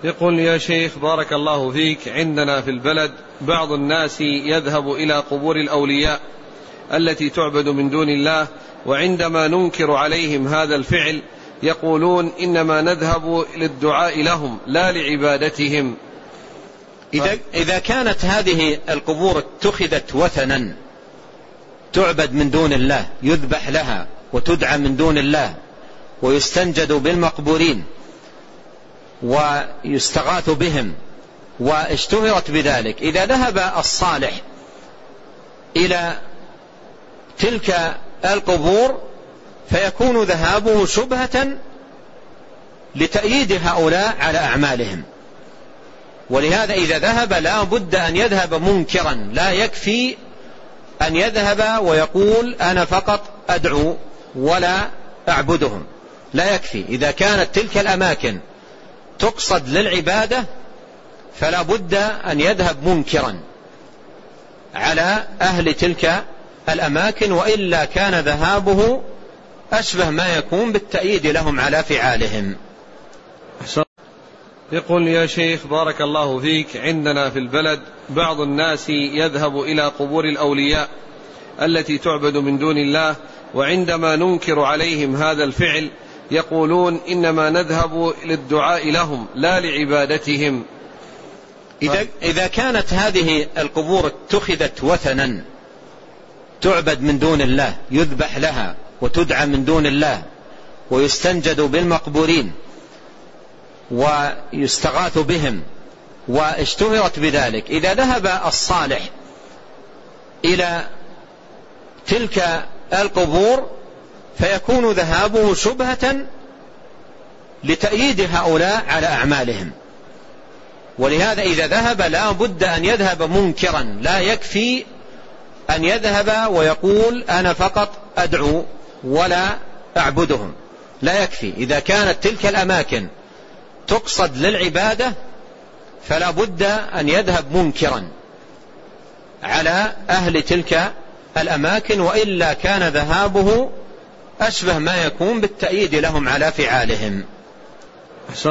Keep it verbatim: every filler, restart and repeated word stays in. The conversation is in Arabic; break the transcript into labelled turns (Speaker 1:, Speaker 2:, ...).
Speaker 1: يقول: يا شيخ بارك الله فيك، عندنا في البلد بعض الناس يذهب إلى قبور الأولياء التي تعبد من دون الله، وعندما ننكر عليهم هذا الفعل يقولون إنما نذهب للدعاء لهم لا لعبادتهم.
Speaker 2: إذا, إذا كانت هذه القبور اتخذت وثنا تعبد من دون الله، يذبح لها وتدعى من دون الله ويستنجد بالمقبورين ويستغاث بهم واشتهرت بذلك، إذا ذهب الصالح إلى تلك القبور فيكون ذهابه شبهة لتأييد هؤلاء على أعمالهم. ولهذا إذا ذهب لا بد أن يذهب منكرا، لا يكفي أن يذهب ويقول أنا فقط أدعو ولا أعبدهم، لا يكفي. إذا كانت تلك الأماكن تقصد للعبادة فلا بد أن يذهب منكرا على أهل تلك الأماكن، وإلا كان ذهابه أشبه ما يكون بالتأييد لهم على فعالهم.
Speaker 1: يقول: يا شيخ بارك الله فيك، عندنا في البلد بعض الناس يذهب إلى قبور الأولياء التي تعبد من دون الله، وعندما ننكر عليهم هذا الفعل يقولون إنما نذهب للدعاء لهم لا لعبادتهم.
Speaker 2: إذا, إذا كانت هذه القبور اتخذت وثنا تعبد من دون الله، يذبح لها وتدعى من دون الله ويستنجد بالمقبورين ويستغاث بهم واشتهرت بذلك، إذا ذهب الصالح إلى تلك القبور فيكون ذهابه شبهة لتأييد هؤلاء على أعمالهم. ولهذا إذا ذهب لا بد أن يذهب منكرا، لا يكفي أن يذهب ويقول أنا فقط أدعو ولا أعبدهم، لا يكفي. إذا كانت تلك الأماكن تقصد للعبادة فلا بد أن يذهب منكرا على أهل تلك الأماكن، وإلا كان ذهابه أشبه ما يكون بالتأييد لهم على فعالهم.